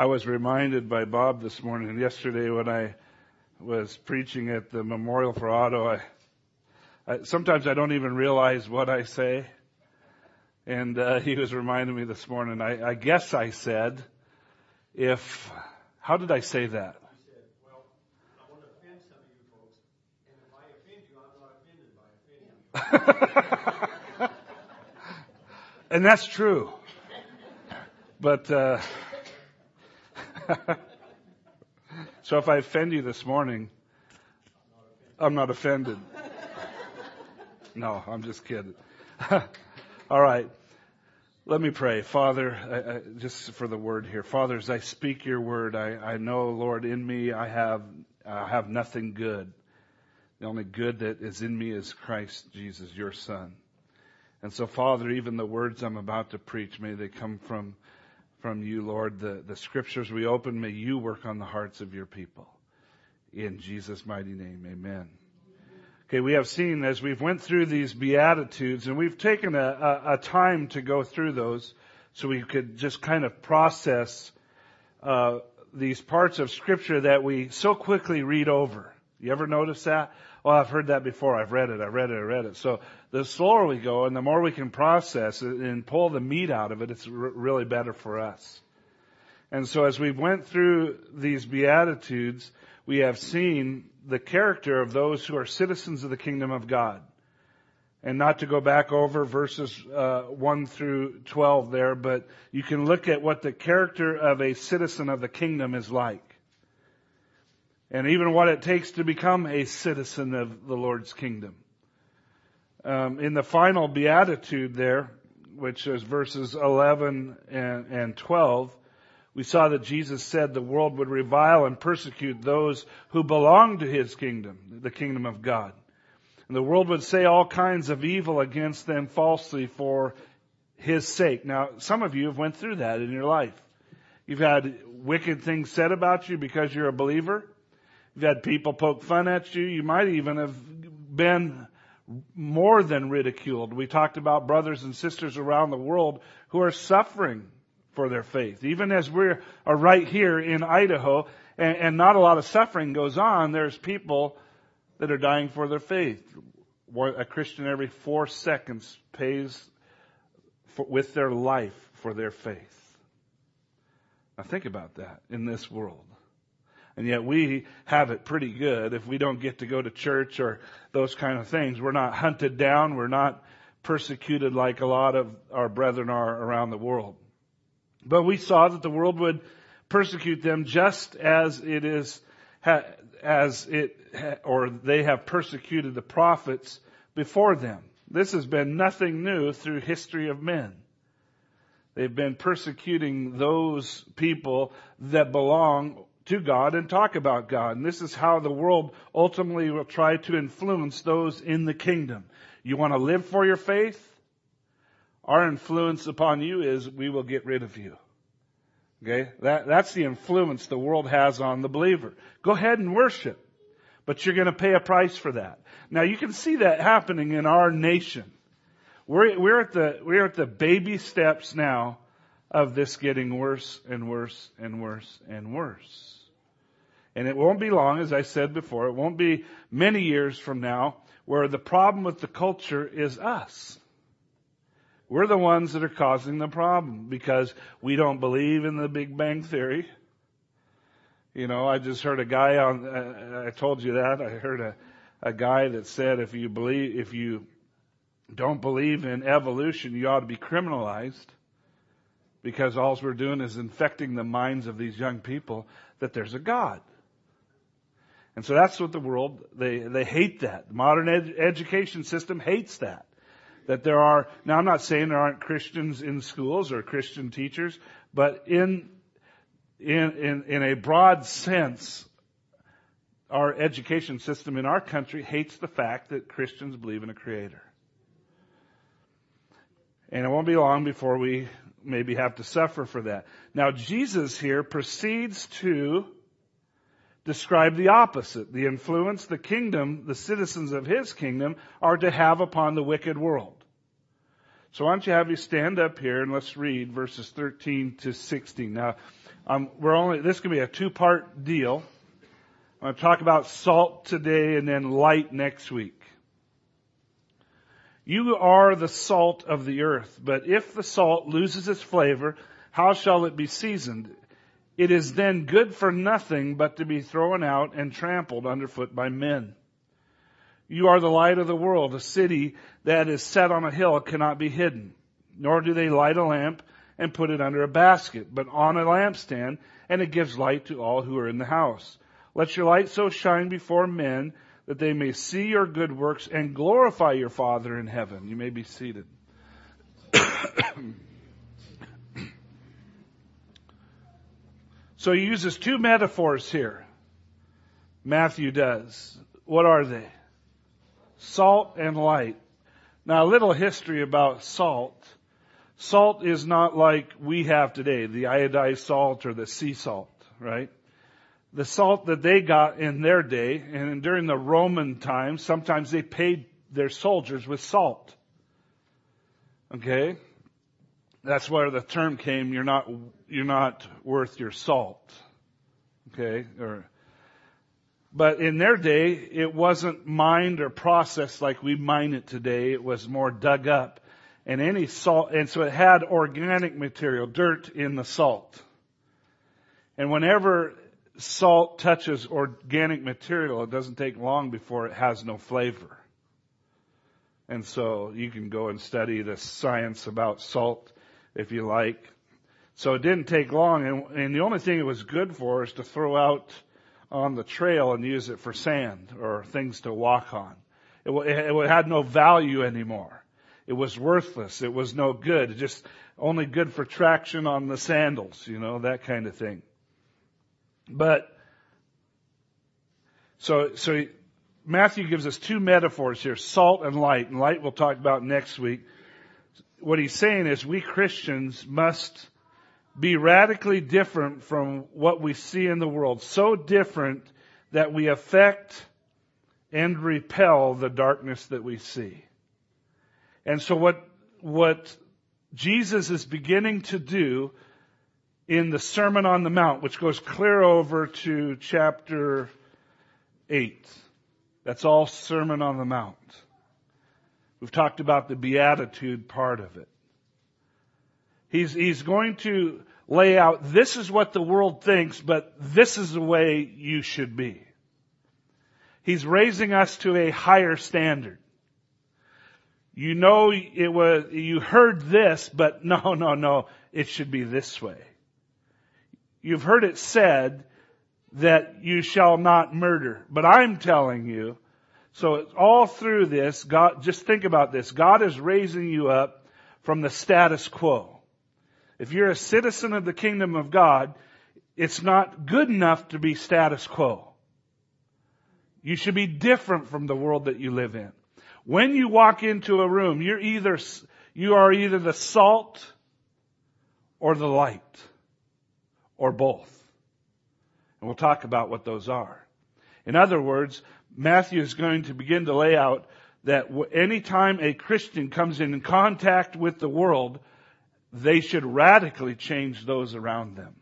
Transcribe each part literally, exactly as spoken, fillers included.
I was reminded by Bob this morning, yesterday when I was preaching at the Memorial for Otto, I, I sometimes I don't even realize what I say. And uh, he was reminding me this morning, I, I guess I said, if, how did I say that? You said, well, I want to offend some of you folks, and if I offend you, I'm not offended by offending you. And that's true. But, uh, so if I offend you this morning, I'm not offended. No, I'm just kidding. All right. Let me pray. Father, I, I, just for the word here. Father, as I speak your word, I, I know, Lord, in me I have, I have nothing good. The only good that is in me is Christ Jesus, your Son. And so, Father, even the words I'm about to preach, may they come from, from you, Lord. The, the scriptures we open, may you work on the hearts of your people. In Jesus' mighty name, amen. Okay, we have seen as we've went through these Beatitudes, and we've taken a, a, a time to go through those so we could just kind of process uh, these parts of Scripture that we so quickly read over. You ever notice that? Oh, I've heard that before. I've read it. I read it. I read it. So the slower we go and the more we can process it and pull the meat out of it, it's r- really better for us. And so as we went through these Beatitudes, we have seen the character of those who are citizens of the kingdom of God. And not to go back over verses uh, one through twelve there, but you can look at what the character of a citizen of the kingdom is like. And even what it takes to become a citizen of the Lord's kingdom. Um, in the final beatitude there, which is verses eleven and, and twelve, we saw that Jesus said the world would revile and persecute those who belong to His kingdom, the kingdom of God. And the world would say all kinds of evil against them falsely for His sake. Now, some of you have went through that in your life. You've had wicked things said about you because you're a believer. You've had people poke fun at you. You might even have been more than ridiculed. We talked about brothers and sisters around the world who are suffering for their faith. Even as we are right here in Idaho and, and not a lot of suffering goes on, there's people that are dying for their faith. A Christian every four seconds pays for, with their life for their faith. Now think about that in this world. And yet we have it pretty good if we don't get to go to church or those kind of things. We're not hunted down. We're not persecuted like a lot of our brethren are around the world. But we saw that the world would persecute them just as it is, as it, or they have persecuted the prophets before them. This has been nothing new through history of men. They've been persecuting those people that belong to God and talk about God. And this is how the world ultimately will try to influence those in the kingdom. You want to live for your faith? Our influence upon you is we will get rid of you. Okay? That, that's the influence the world has on the believer. Go ahead and worship, but you're going to pay a price for that. Now you can see that happening in our nation. We're, we're at the, we're at the baby steps now of this getting worse and worse and worse and worse. And it won't be long, as I said before, it won't be many years from now where the problem with the culture is us. We're the ones that are causing the problem because we don't believe in the Big Bang Theory. You know, I just heard a guy on, uh, I told you that, I heard a, a guy that said if you believe, if you don't believe in evolution, you ought to be criminalized. Because all we're doing is infecting the minds of these young people that there's a God. And so that's what the world, they, they hate that. The modern ed- education system hates that. That there are, now I'm not saying there aren't Christians in schools or Christian teachers, but in, in, in, in a broad sense, our education system in our country hates the fact that Christians believe in a creator. And it won't be long before we maybe have to suffer for that. Now, Jesus here proceeds to describe the opposite. The influence the kingdom, the citizens of His kingdom, are to have upon the wicked world. So why don't you have you stand up here and let's read verses thirteen to sixteen. Now, um, we're only, this can be a two-part deal. I'm going to talk about salt today and then light next week. You are the salt of the earth, but if the salt loses its flavor, how shall it be seasoned? It is then good for nothing but to be thrown out and trampled underfoot by men. You are the light of the world. A city that is set on a hill cannot be hidden. Nor do they light a lamp and put it under a basket, but on a lampstand, and it gives light to all who are in the house. Let your light so shine before men that they may see your good works and glorify your Father in heaven. You may be seated. So he uses two metaphors here. Matthew does. What are they? Salt and light. Now, a little history about salt. Salt is not like we have today, the iodized salt or the sea salt, right? The salt that they got in their day, and during the Roman times, sometimes they paid their soldiers with salt. Okay? That's where the term came, you're not, you're not worth your salt. Okay? Or, but in their day, it wasn't mined or processed like we mine it today. It was more dug up. And any salt, and so it had organic material, dirt in the salt. And whenever salt touches organic material, it doesn't take long before it has no flavor. And so you can go and study the science about salt if you like. So it didn't take long, and, and the only thing it was good for is to throw out on the trail and use it for sand or things to walk on. It, it had no value anymore. It was worthless. It was no good. Just only good for traction on the sandals, you know, that kind of thing. But, so, so Matthew gives us two metaphors here, salt and light. And light we'll talk about next week. What he's saying is we Christians must be radically different from what we see in the world. So different that we affect and repel the darkness that we see. And so what, what Jesus is beginning to do in the Sermon on the Mount, which goes clear over to chapter eight. That's all Sermon on the Mount. We've talked about the Beatitude part of it. He's, he's going to lay out, this is what the world thinks, but this is the way you should be. He's raising us to a higher standard. You know, it was, you heard this, but no, no, no, it should be this way. You've heard it said that you shall not murder, but I'm telling you, so it's all through this, God, just think about this. God is raising you up from the status quo. If you're a citizen of the kingdom of God, it's not good enough to be status quo. You should be different from the world that you live in. When you walk into a room, you're either, you are either the salt or the light, or both. And we'll talk about what those are. In other words, Matthew is going to begin to lay out that anytime a Christian comes in contact with the world, they should radically change those around them.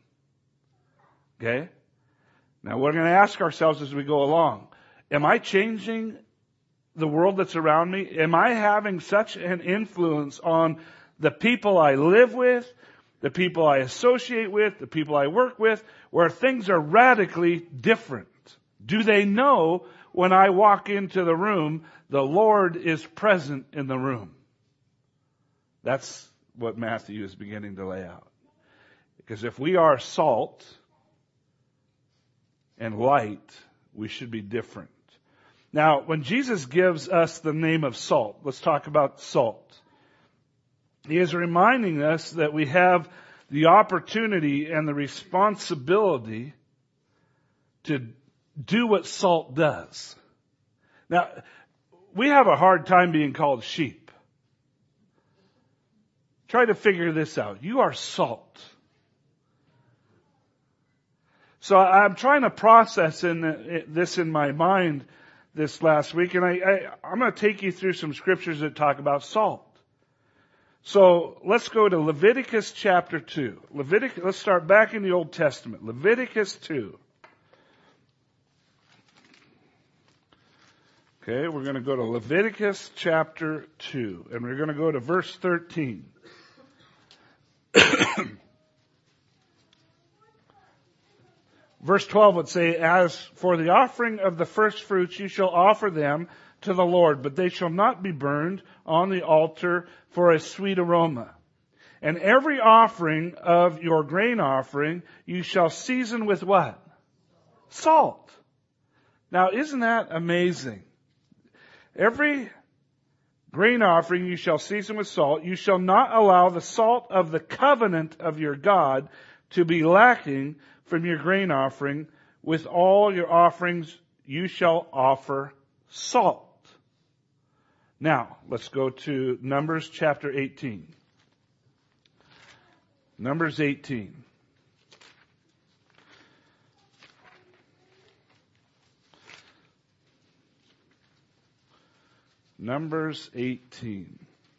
Okay? Now we're going to ask ourselves as we go along, am I changing the world that's around me? Am I having such an influence on the people I live with, the people I associate with, the people I work with, where things are radically different? Do they know when I walk into the room, the Lord is present in the room? That's what Matthew is beginning to lay out. Because if we are salt and light, we should be different. Now, when Jesus gives us the name of salt, let's talk about salt. He is reminding us that we have the opportunity and the responsibility to do what salt does. Now, we have a hard time being called sheep. Try to figure this out. You are salt. So I'm trying to process in this in my mind this last week, and I, I, I'm going to take you through some scriptures that talk about salt. So let's go to Leviticus chapter two. Leviticus, let's start back in the Old Testament. Leviticus two. Okay, we're going to go to Leviticus chapter two, and we're going to go to verse thirteen. Verse twelve would say, as for the offering of the first fruits, you shall offer them to the Lord, but they shall not be burned on the altar for a sweet aroma. And every offering of your grain offering, you shall season with what? Salt. Now, isn't that amazing? Every grain offering you shall season with salt. You shall not allow the salt of the covenant of your God to be lacking from your grain offering. With all your offerings you shall offer salt. Now, let's go to Numbers chapter eighteen. Numbers eighteen. Numbers eighteen.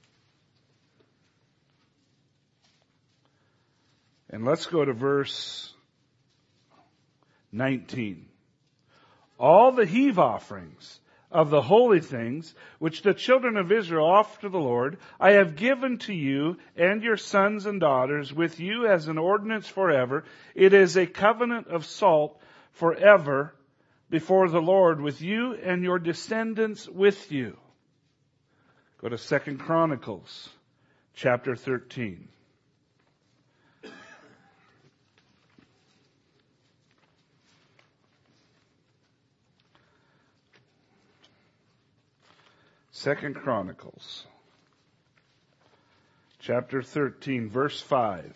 And let's go to verse nineteen. All the heave offerings of the holy things which the children of Israel offer to the Lord, I have given to you and your sons and daughters with you as an ordinance forever. It is a covenant of salt forever before the Lord with you and your descendants with you. Go to Second Chronicles chapter thirteen. Second Chronicles, chapter thirteen, verse five.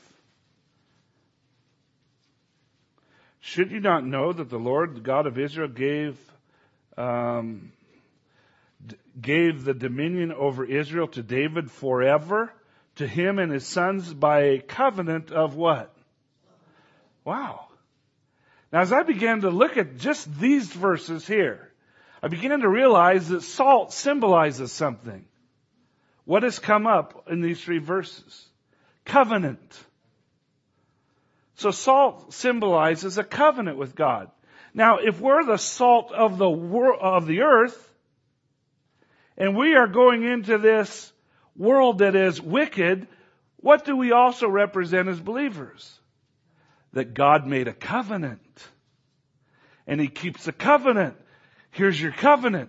Should you not know that the Lord, the God of Israel, gave um, d- gave the dominion over Israel to David forever, to him and his sons by a covenant of what? Wow. Now, as I began to look at just these verses here, I began to realize that salt symbolizes something. What has come up in these three verses? Covenant. So salt symbolizes a covenant with God. Now, if we're the salt of the wor- of the earth, and we are going into this world that is wicked, what do we also represent as believers? That God made a covenant. And He keeps the covenant. Here's your covenant.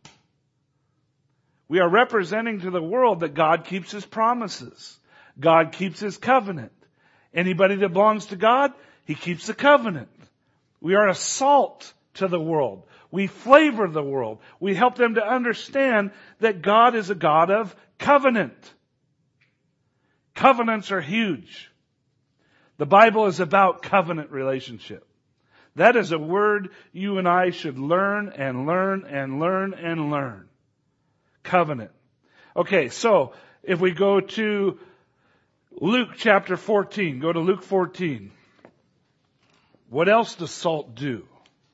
We are representing to the world that God keeps His promises. God keeps His covenant. Anybody that belongs to God, He keeps the covenant. We are a salt to the world. We flavor the world. We help them to understand that God is a God of covenant. Covenants are huge. The Bible is about covenant relationship. That is a word you and I should learn and learn and learn and learn. Covenant. Okay, so if we go to Luke chapter fourteen, go to Luke fourteen. What else does salt do?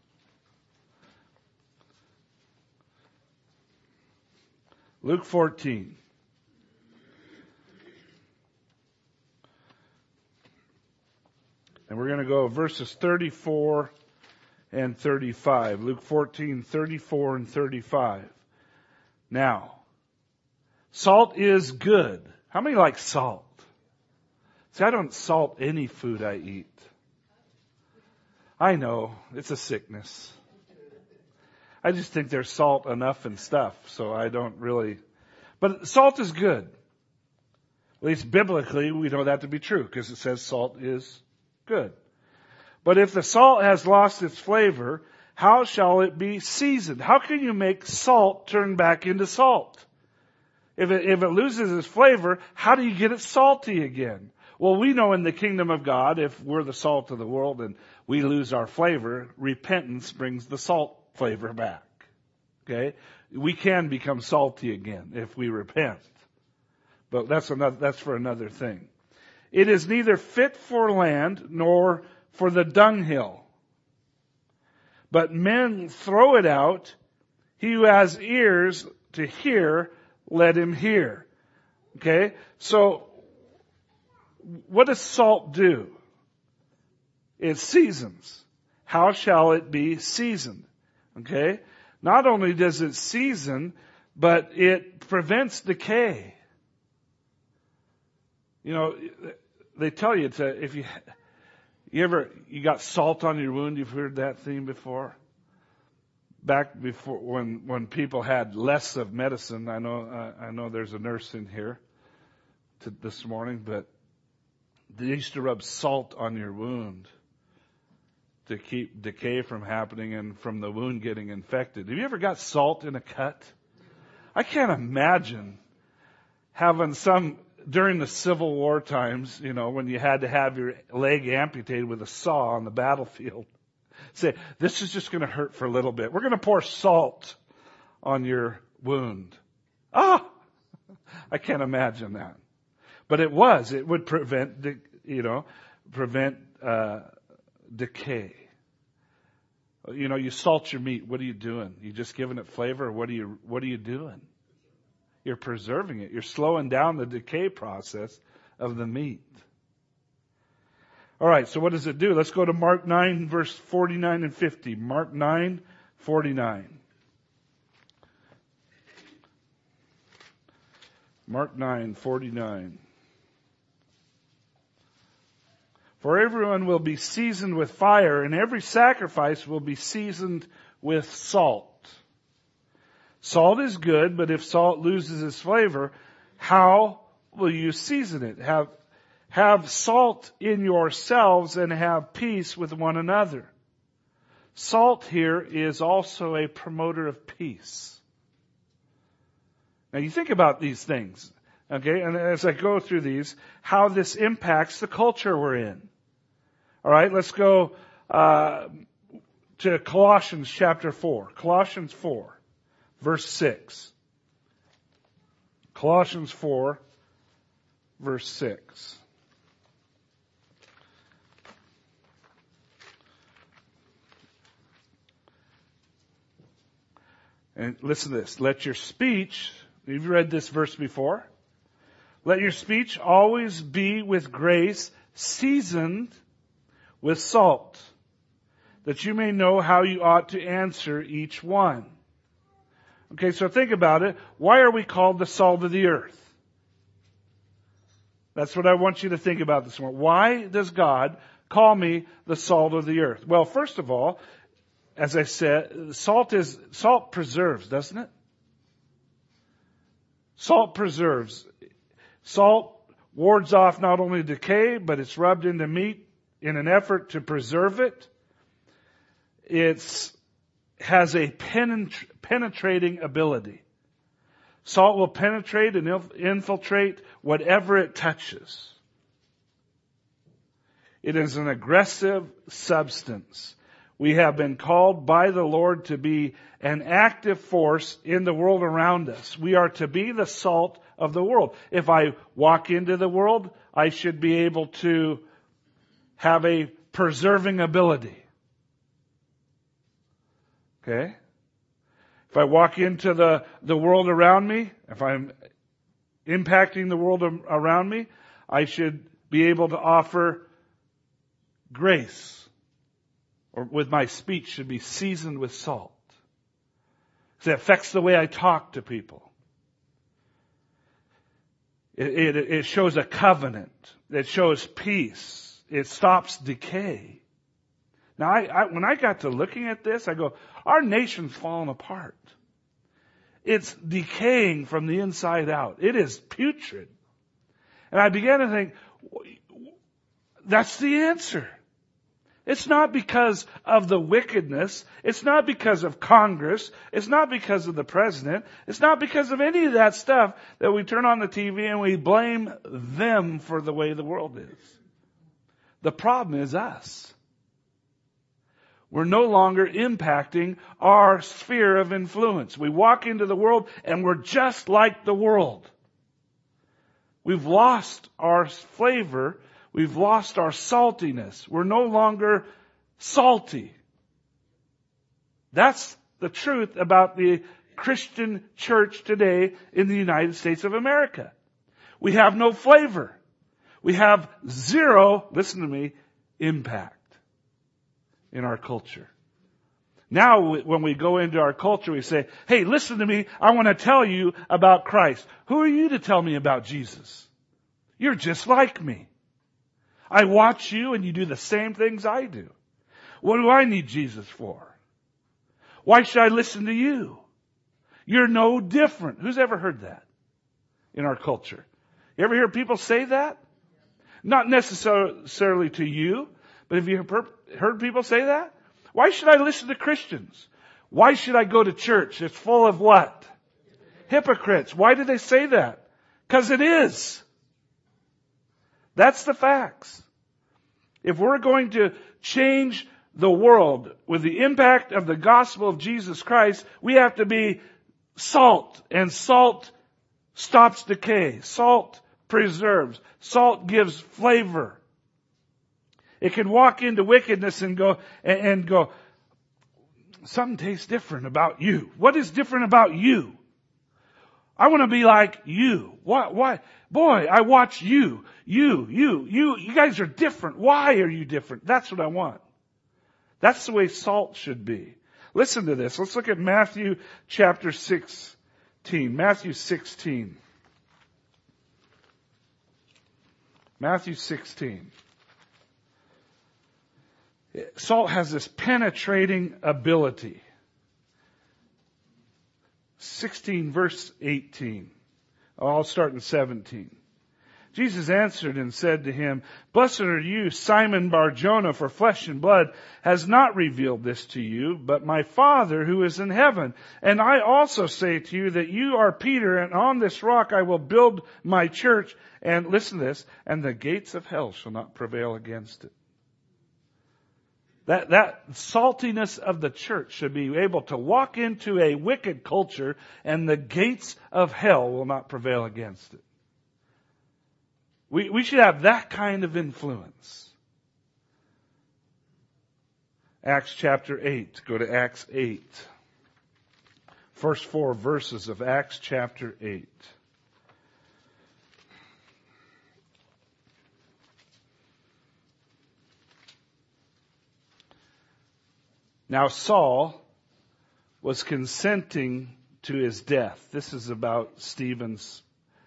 Luke fourteen. And we're going to go verses thirty-four and thirty-five. Luke fourteen, thirty-four and thirty-five. Now, salt is good. How many like salt? See, I don't salt any food I eat. I know, it's a sickness. I just think there's salt enough and stuff, so I don't really... But salt is good. At least biblically, we know that to be true, because it says salt is good. But if the salt has lost its flavor, how shall it be seasoned? How can you make salt turn back into salt? If it, if it loses its flavor, how do you get it salty again? Well, we know in the kingdom of God, if we're the salt of the world and we lose our flavor, repentance brings the salt flavor back. Okay? We can become salty again if we repent. But that's another, that's for another thing. It is neither fit for land nor for the dunghill. But men throw it out. He who has ears to hear, let him hear. Okay? So, what does salt do? It seasons. How shall it be seasoned? Okay? Not only does it season, but it prevents decay. You know, they tell you to, if you, you ever, you got salt on your wound, you've heard that theme before? Back before, when, when people had less of medicine, I know, uh, I know there's a nurse in here to, this morning, but they used to rub salt on your wound to keep decay from happening and from the wound getting infected. Have you ever got salt in a cut? I can't imagine having some, during the Civil War times, you know, when you had to have your leg amputated with a saw on the battlefield. Say, this is just going to hurt for a little bit. We're going to pour salt on your wound. Ah! I can't imagine that. But it was. It would prevent, you know, prevent uh, decay. You know, you salt your meat. What are you doing? You just giving it flavor? Or what are you, what are you doing? You're preserving it. You're slowing down the decay process of the meat. All right, so what does it do? Let's go to Mark nine, verse forty-nine and fifty. Mark nine, forty-nine. Mark nine, forty-nine. For everyone will be seasoned with fire, and every sacrifice will be seasoned with salt. Salt is good, but if salt loses its flavor, how will you season it? Have, have salt in yourselves and have peace with one another. Salt here is also a promoter of peace. Now you think about these things, okay, and as I go through these, how this impacts the culture we're in. All right, let's go uh, to Colossians chapter four. Colossians four, verse six. Colossians four, verse six. And listen to this. Let your speech, you've read this verse before. Let your speech always be with grace, seasoned with salt, that you may know how you ought to answer each one. Okay, so think about it. Why are we called the salt of the earth? That's what I want you to think about this morning. Why does God call me the salt of the earth? Well, first of all, as I said, salt is, salt preserves, doesn't it? Salt preserves. Salt wards off not only decay, but it's rubbed into meat in an effort to preserve it. It has a penetra- penetrating ability. Salt will penetrate and infiltrate whatever it touches. It is an aggressive substance. We have been called by the Lord to be an active force in the world around us. We are to be the salt of the world. If I walk into the world, I should be able to have a preserving ability. Okay? If I walk into the, the world around me, if I'm impacting the world around me, I should be able to offer grace. Or with my speech should be seasoned with salt. Because it affects the way I talk to people. It, it, it shows a covenant. It shows peace. It stops decay. Now, I, I, when I got to looking at this, I go, our nation's falling apart. It's decaying from the inside out. It is putrid. And I began to think, that's the answer. It's not because of the wickedness. It's not because of Congress. It's not because of the president. It's not because of any of that stuff that we turn on the T V and we blame them for the way the world is. The problem is us. We're no longer impacting our sphere of influence. We walk into the world and we're just like the world. We've lost our flavor. We've lost our saltiness. We're no longer salty. That's the truth about the Christian church today in the United States of America. We have no flavor. We have zero, listen to me, impact in our culture. Now, when we go into our culture, we say, hey, listen to me. I want to tell you about Christ. Who are you to tell me about Jesus? You're just like me. I watch you and you do the same things I do. What do I need Jesus for? Why should I listen to you? You're no different. Who's ever heard that in our culture? You ever hear people say that? Not necessarily to you, but have you heard people say that? Why should I listen to Christians? Why should I go to church? It's full of what? Hypocrites. Why do they say that? Because it is. That's the facts. If we're going to change the world with the impact of the gospel of Jesus Christ, we have to be salt. And salt stops decay. Salt preserves. Salt gives flavor. It can walk into wickedness and go, and, and go, something tastes different about you. What is different about you? I want to be like you. Why, why? Boy, I watch you. You, you, you, you guys are different. Why are you different? That's what I want. That's the way salt should be. Listen to this. Let's look at Matthew chapter sixteen. Matthew sixteen. Matthew sixteen. Salt has this penetrating ability. sixteen verse eighteen. I'll start in seventeen. Jesus answered and said to him, Blessed are you, Simon Bar-Jonah, for flesh and blood has not revealed this to you, but my Father who is in heaven. And I also say to you that you are Peter, and on this rock I will build my church. And listen to this, and the gates of hell shall not prevail against it. That, that saltiness of the church should be able to walk into a wicked culture, and the gates of hell will not prevail against it. We, we should have that kind of influence. Acts chapter eight. Go to Acts eight. First four verses of Acts chapter eight. Now Saul was consenting to his death. This is about Stephen's,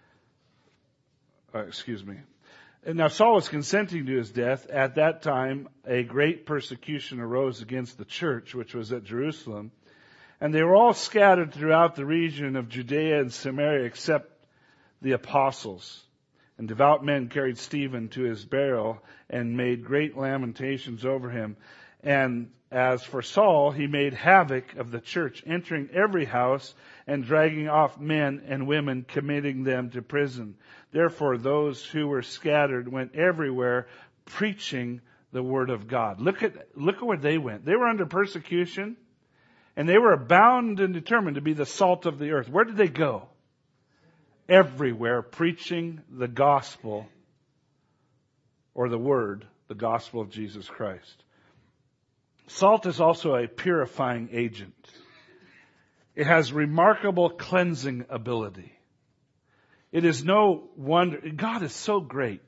uh, excuse me. And now Saul was consenting to his death. At that time, a great persecution arose against the church, which was at Jerusalem. And they were all scattered throughout the region of Judea and Samaria, except the apostles. And devout men carried Stephen to his burial and made great lamentations over him. And as for Saul, he made havoc of the church, entering every house and dragging off men and women, committing them to prison. Therefore, those who were scattered went everywhere, preaching the word of God. Look at, look at where they went. They were under persecution, and they were bound and determined to be the salt of the earth. Where did they go? Everywhere, preaching the gospel, or the word, the gospel of Jesus Christ. Salt is also a purifying agent. It has remarkable cleansing ability. It is no wonder. God is so great.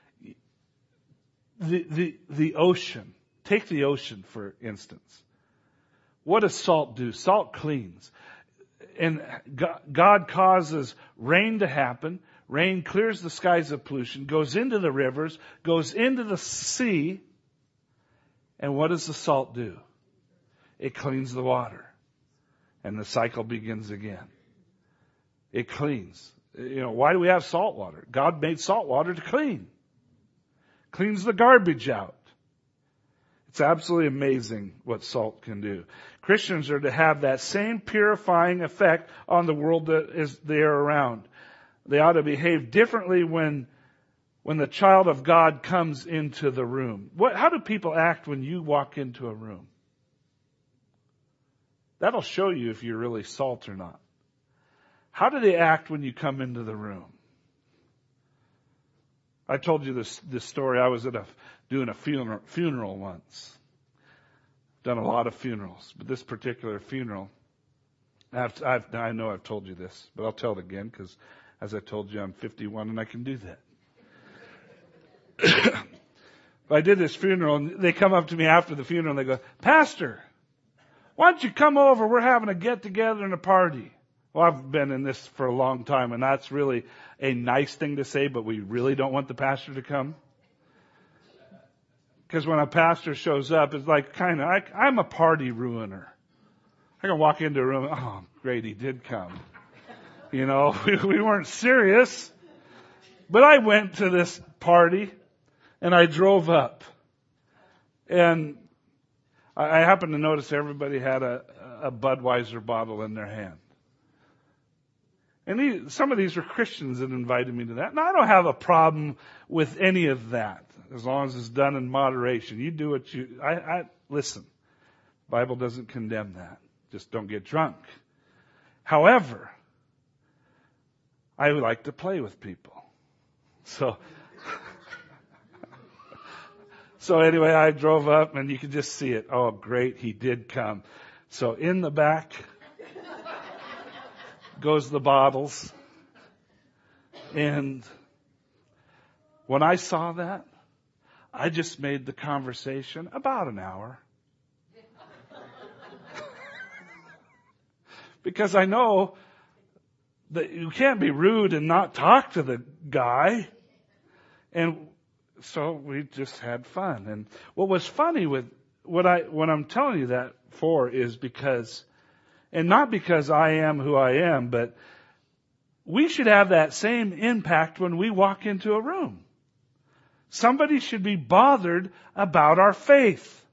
The, the, the ocean. Take the ocean, for instance. What does salt do? Salt cleans. And God causes rain to happen. Rain clears the skies of pollution, goes into the rivers, goes into the sea. And what does the salt do? It cleans the water. And the cycle begins again. It cleans. You know, why do we have salt water? God made salt water to clean. Cleans the garbage out. It's absolutely amazing what salt can do. Christians are to have that same purifying effect on the world that is there around. They ought to behave differently when When the child of God comes into the room. What, how do people act when you walk into a room? That'll show you if you're really salt or not. How do they act when you come into the room? I told you this, this story. I was at a, doing a funeral, funeral once. Done a lot of funerals, but this particular funeral, I've, I've, I know I've told you this, but I'll tell it again because As I told you, I'm fifty-one and I can do that. But I did this funeral and they come up to me after the funeral and they go, Pastor, why don't you come over? We're having a get together and a party. Well, I've been in this for a long time and that's really a nice thing to say, but we really don't want the pastor to come. Because when a pastor shows up, it's like kind of, I, I'm a party ruiner. I can walk into a room, oh, great, he did come. You know, we, we weren't serious. But I went to this party and I drove up. And I, I happened to notice everybody had a, a Budweiser bottle in their hand. And he, some of these were Christians that invited me to that. And I don't have a problem with any of that, as long as it's done in moderation. You do what you, I, I, listen, the Bible doesn't condemn that. Just don't get drunk. However, I like to play with people. So, so anyway, I drove up and you could just see it. Oh, great, he did come. So in the back goes the bottles. And when I saw that, I just made the conversation about an hour. Because I know that you can't be rude and not talk to the guy. And so we just had fun. And what was funny with what I, what I'm telling you that for is because, and not because I am who I am, but we should have that same impact when we walk into a room. Somebody should be bothered about our faith.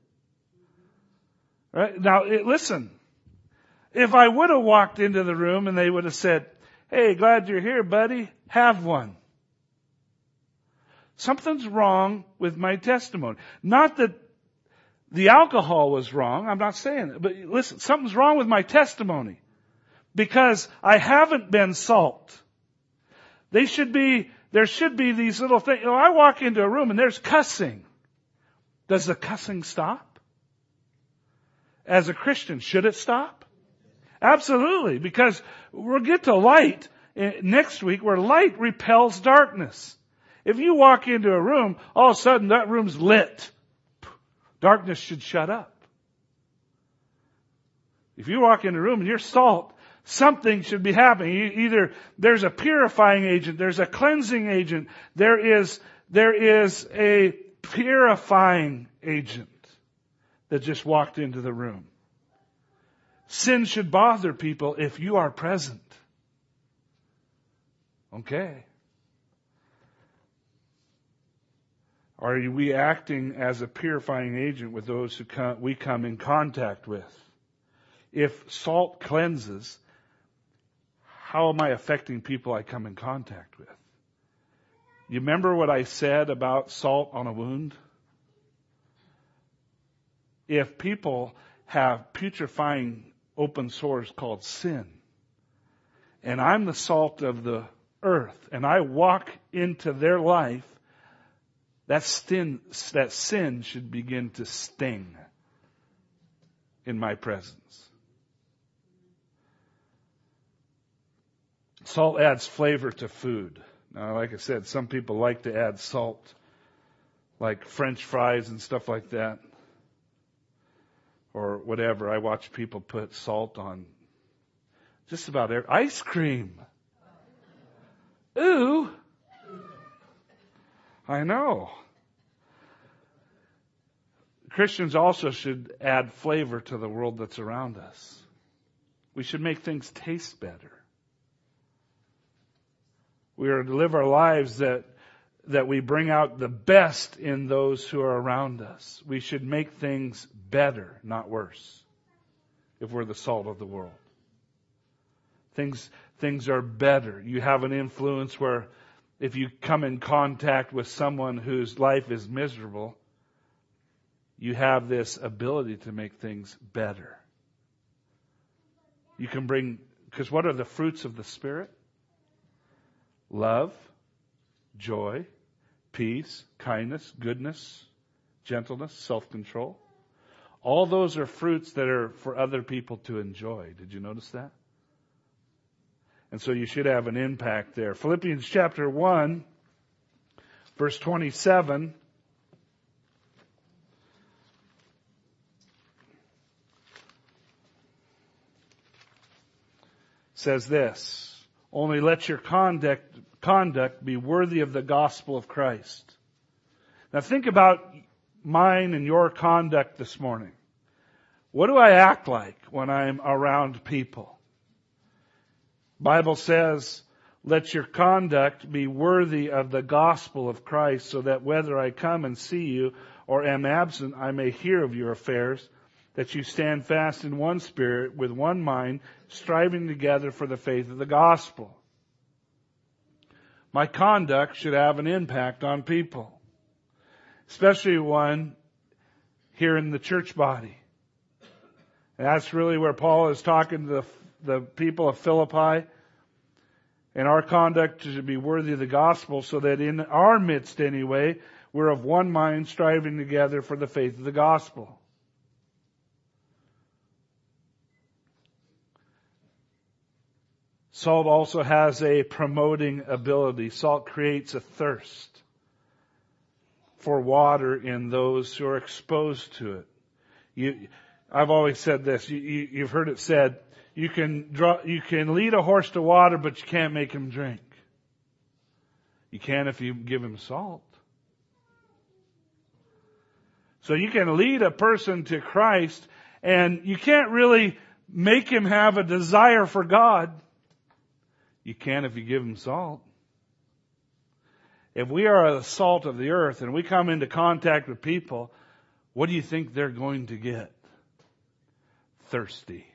Right? Now, it, listen. If I would have walked into the room and they would have said, hey, glad you're here, buddy, have one. Something's wrong with my testimony. Not that the alcohol was wrong. I'm not saying it. But listen, something's wrong with my testimony. Because I haven't been salt. They should be, there should be these little things. You know, I walk into a room and there's cussing. Does the cussing stop? As a Christian, should it stop? Absolutely, because we'll get to light next week where light repels darkness. If you walk into a room, all of a sudden that room's lit. Darkness should shut up. If you walk in a room and you're salt, something should be happening. Either there's a purifying agent, there's a cleansing agent, there is, there is a purifying agent that just walked into the room. Sin should bother people if you are present. Okay. Are we acting as a purifying agent with those who come, we come in contact with? If salt cleanses, how am I affecting people I come in contact with? You remember what I said about salt on a wound? If people have putrefying open sores called sin, and I'm the salt of the earth, and I walk into their life, that sin, that sin should begin to sting in my presence. Salt adds flavor to food. Now, like I said, some people like to add salt, like French fries and stuff like that. Or whatever. I watch people put salt on just about every ice cream. Ooh. I know. Christians also should add flavor to the world that's around us. We should make things taste better. We are to live our lives that that we bring out the best in those who are around us. We should make things better, not worse, if we're the salt of the world. Things, things are better. You have an influence where if you come in contact with someone whose life is miserable, you have this ability to make things better. You can bring, because what are the fruits of the Spirit? Love, joy, peace, kindness, goodness, gentleness, self-control. All those are fruits that are for other people to enjoy. Did you notice that? And so you should have an impact there. Philippians chapter one, verse twenty-seven. Says this, only let your conduct, conduct be worthy of the gospel of Christ. Now think about mine and your conduct this morning. What do I act like when I'm around people? Bible says, let your conduct be worthy of the gospel of Christ, so that whether I come and see you or am absent, I may hear of your affairs, that you stand fast in one spirit, with one mind, striving together for the faith of the gospel. My conduct should have an impact on people, especially one here in the church body. And that's really where Paul is talking to the, the people of Philippi. And our conduct should be worthy of the gospel, so that in our midst anyway, we're of one mind, striving together for the faith of the gospel. Salt also has a promoting ability. Salt creates a thirst for water in those who are exposed to it. You, I've always said this. You, you, you've heard it said, you can draw, you can lead a horse to water, but you can't make him drink. You can if you give him salt. So you can lead a person to Christ, and you can't really make him have a desire for God. You can if you give him salt. If we are the salt of the earth and we come into contact with people, what do you think they're going to get? Thirsty.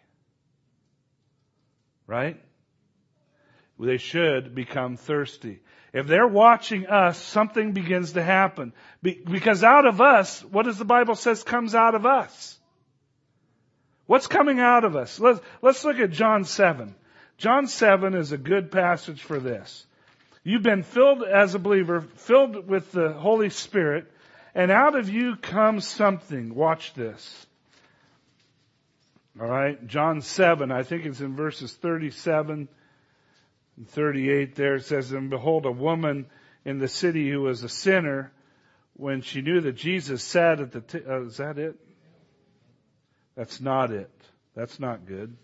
Right? They should become thirsty. If they're watching us, something begins to happen. Be- because out of us, what does the Bible says comes out of us? What's coming out of us? Let's, let's look at John seven. John seven is a good passage for this. You've been filled as a believer, filled with the Holy Spirit, and out of you comes something. Watch this. All right, John seven, I think it's in verses thirty-seven and thirty-eight there. It says, and behold, a woman in the city who was a sinner, when she knew that Jesus sat at the... T- uh, is that it? That's not it. That's not good.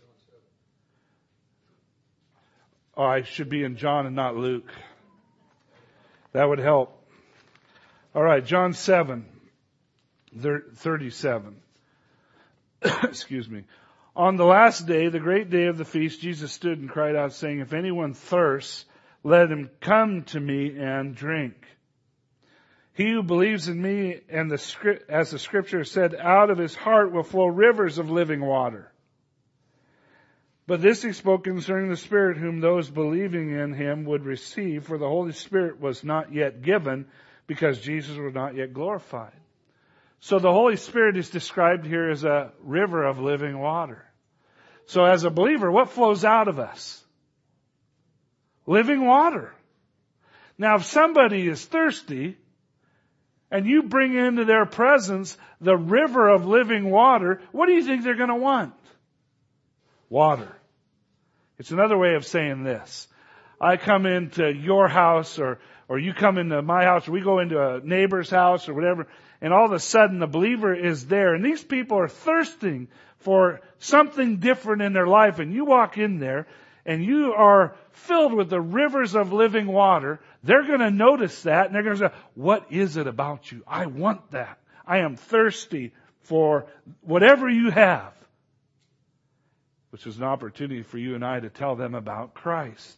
Oh, I should be in John and not Luke. That would help. All right, John seven, thirty-seven. Excuse me. On the last day, the great day of the feast, Jesus stood and cried out, saying, if anyone thirsts, let him come to me and drink. He who believes in me, and the script, as the scripture said, out of his heart will flow rivers of living water. But this he spoke concerning the Spirit, whom those believing in him would receive, for the Holy Spirit was not yet given, because Jesus was not yet glorified. So the Holy Spirit is described here as a river of living water. So as a believer, what flows out of us? Living water. Now if somebody is thirsty, and you bring into their presence the river of living water, what do you think they're going to want? Water. It's another way of saying this. I come into your house, or, or you come into my house, or we go into a neighbor's house or whatever, and all of a sudden the believer is there, and these people are thirsting for something different in their life, and you walk in there and you are filled with the rivers of living water. They're going to notice that, and they're going to say, what is it about you? I want that. I am thirsty for whatever you have. Which is an opportunity for you and I to tell them about Christ.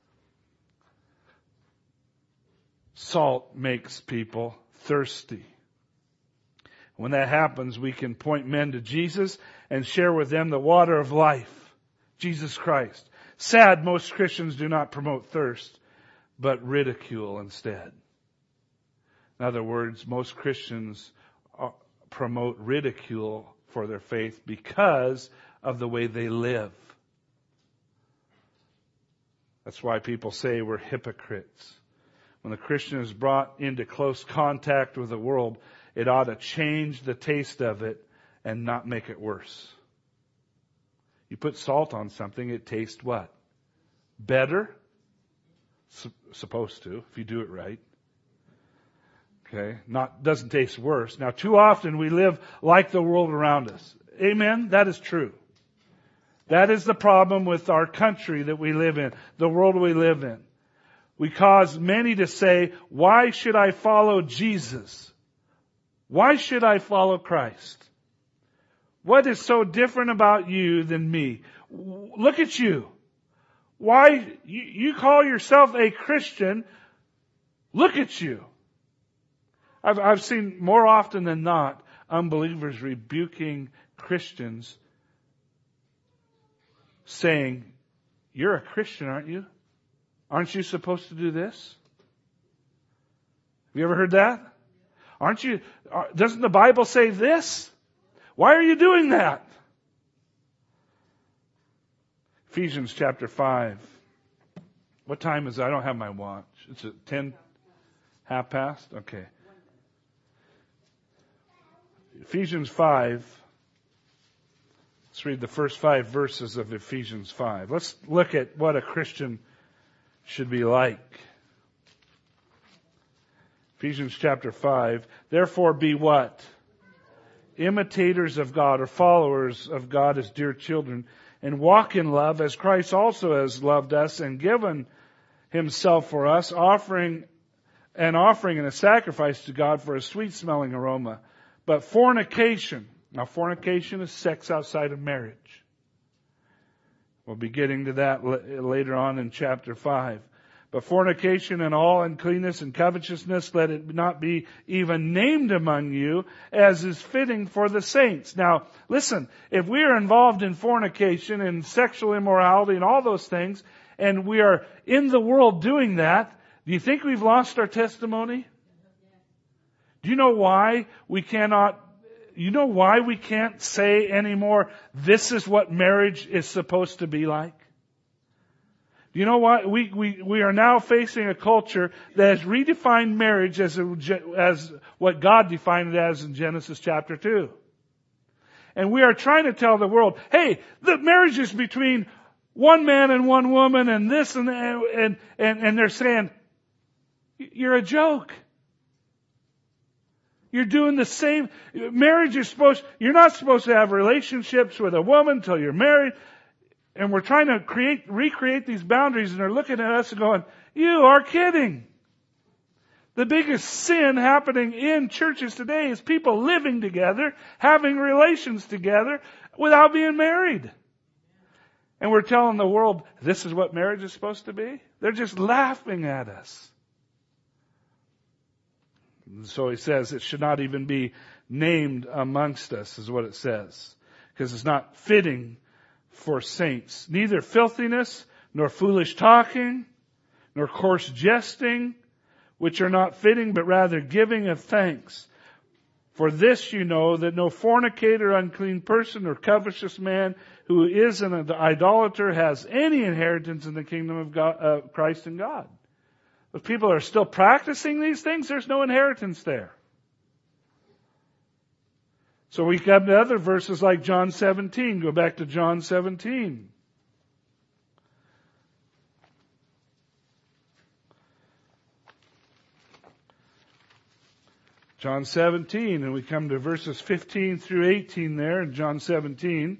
Salt makes people thirsty. When that happens, we can point men to Jesus and share with them the water of life, Jesus Christ. Sad, most Christians do not promote thirst, but ridicule instead. In other words, most Christians promote ridicule for their faith because of the way they live. That's why people say we're hypocrites. When a Christian is brought into close contact with the world, it ought to change the taste of it and not make it worse. You put salt on something, it tastes what? better. Sup- supposed to, if you do it right. Okay, not doesn't taste worse. Now, too often we live like the world around us. Amen? That is true. That is the problem with our country that we live in, the world we live in. We cause many to say, why should I follow Jesus? Why should I follow Christ? What is so different about you than me? Look at you. Why, you, you call yourself a Christian. Look at you. I've, I've seen more often than not unbelievers rebuking Christians saying, you're a Christian, aren't you? Aren't you supposed to do this? Have you ever heard that? Aren't you, doesn't the Bible say this? Why are you doing that? Ephesians chapter five. What time is it? I don't have my watch. It's at ten, half past? Okay. Ephesians five. Let's read the first five verses of Ephesians five. Let's look at what a Christian should be like. Ephesians chapter five. Therefore be what? Imitators of God, or followers of God as dear children, and walk in love as Christ also has loved us and given Himself for us, offering an offering and a sacrifice to God for a sweet smelling aroma. But fornication, now fornication is sex outside of marriage. We'll be getting to that later on in chapter five. But fornication and all uncleanness and covetousness, let it not be even named among you, as is fitting for the saints. Now, listen, if we are involved in fornication and sexual immorality and all those things, and we are in the world doing that, do you think we've lost our testimony? Do you know why we cannot, you know why we can't say anymore, this is what marriage is supposed to be like? Do you know what? We, we, we are now facing a culture that has redefined marriage as, a, as what God defined it as in Genesis chapter two. And we are trying to tell the world, hey, the marriage is between one man and one woman and this and and and, and they're saying, you're a joke. You're doing the same. Marriage is supposed, you're not supposed to have relationships with a woman until you're married. And we're trying to create, recreate these boundaries, and they're looking at us and going, you are kidding. The biggest sin happening in churches today is people living together, having relations together without being married. And we're telling the world, this is what marriage is supposed to be? They're just laughing at us. And so he says it should not even be named amongst us, is what it says. Because it's not fitting for saints. Neither filthiness, nor foolish talking, nor coarse jesting, which are not fitting, but rather giving of thanks. For this you know, that no fornicator, unclean person, or covetous man who is an idolater has any inheritance in the kingdom of God, uh, Christ and God. If people are still practicing these things, there's no inheritance there. So we come to other verses like John seventeen. Go back to John seventeen. John seventeen, and we come to verses fifteen through eighteen there in John seventeen.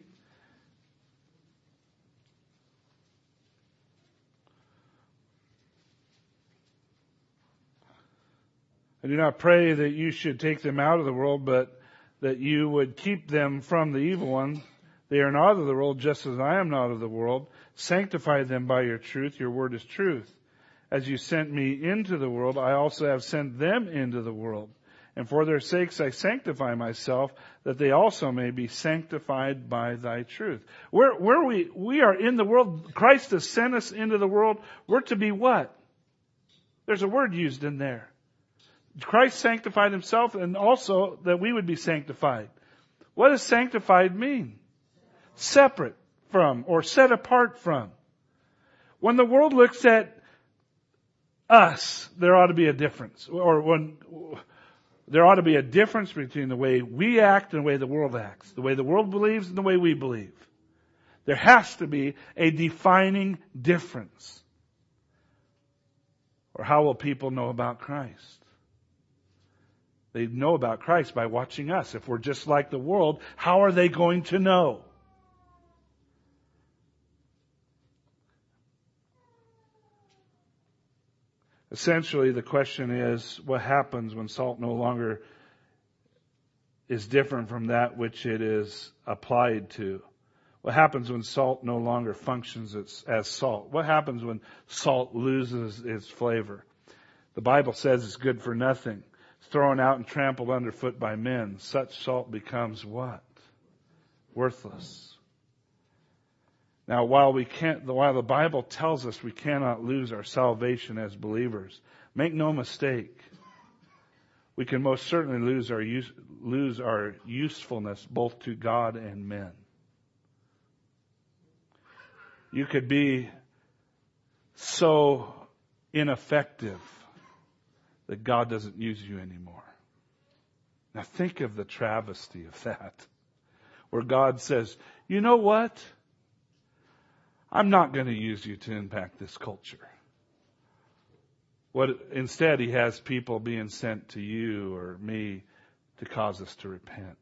I do not pray that you should take them out of the world, but that you would keep them from the evil one. They are not of the world, just as I am not of the world. Sanctify them by your truth. Your word is truth. As you sent me into the world, I also have sent them into the world. And for their sakes I sanctify myself, that they also may be sanctified by thy truth. Where, where we, we are in the world, Christ has sent us into the world. We're to be what? There's a word used in there. Christ sanctified himself, and also that we would be sanctified. What does sanctified mean? Separate from, or set apart from. When the world looks at us, there ought to be a difference. Or when there ought to be a difference between the way we act and the way the world acts. The way the world believes and the way we believe. There has to be a defining difference. Or how will people know about Christ? They know about Christ by watching us. If we're just like the world, how are they going to know? Essentially, the question is, what happens when salt no longer is different from that which it is applied to? What happens when salt no longer functions as, as salt? What happens when salt loses its flavor? The Bible says it's good for nothing. It's thrown out and trampled underfoot by men. Such salt becomes what? Worthless. Now, while we can't, while the Bible tells us we cannot lose our salvation as believers, make no mistake, we can most certainly lose our use, lose our usefulness both to God and men. You could be so ineffective that God doesn't use you anymore. Now think of the travesty of that, where God says, you know what? I'm not going to use you to impact this culture. What instead, He has people being sent to you or me to cause us to repent.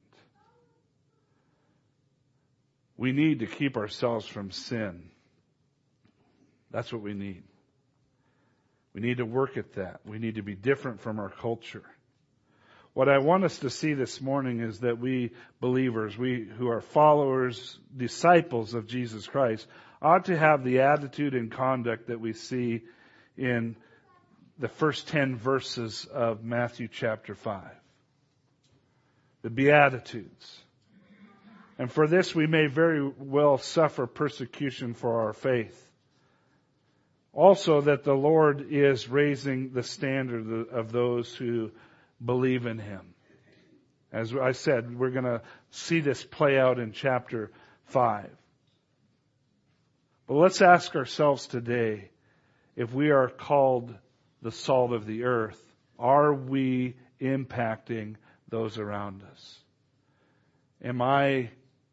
We need to keep ourselves from sin. That's what we need. We need to work at that. We need to be different from our culture. What I want us to see this morning is that we believers, we who are followers, disciples of Jesus Christ, ought to have the attitude and conduct that we see in the first ten verses of Matthew chapter five. The Beatitudes. And for this we may very well suffer persecution for our faith. Also that the Lord is raising the standard of those who believe in Him. As I said, we're going to see this play out in chapter five. But let's ask ourselves today, if we are called the salt of the earth, are we impacting those around us? Am I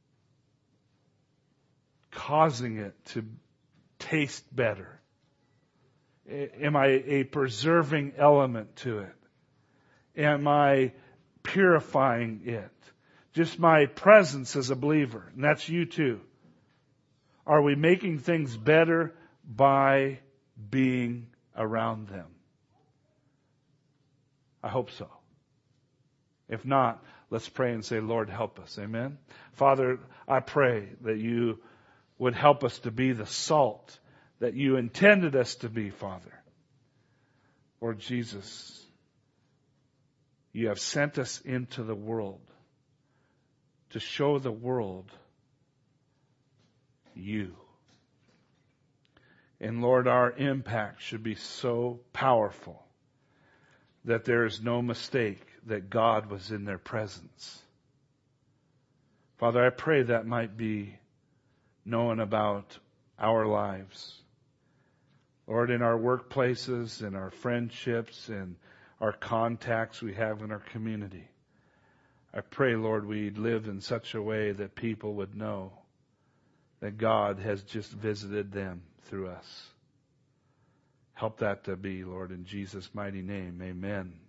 causing it to taste better? Am I a preserving element to it? Am I purifying it? Just my presence as a believer, and that's you too. Are we making things better by being around them? I hope so. If not, let's pray and say, Lord, help us. Amen. Father, I pray that you would help us to be the salt that you intended us to be, Father. Lord Jesus, you have sent us into the world to show the world you. And Lord, our impact should be so powerful that there is no mistake that God was in their presence. Father, I pray that might be known about our lives. Lord, in our workplaces, in our friendships, in our contacts we have in our community, I pray, Lord, we'd live in such a way that people would know that God has just visited them through us. Help that to be, Lord, in Jesus' mighty name. Amen.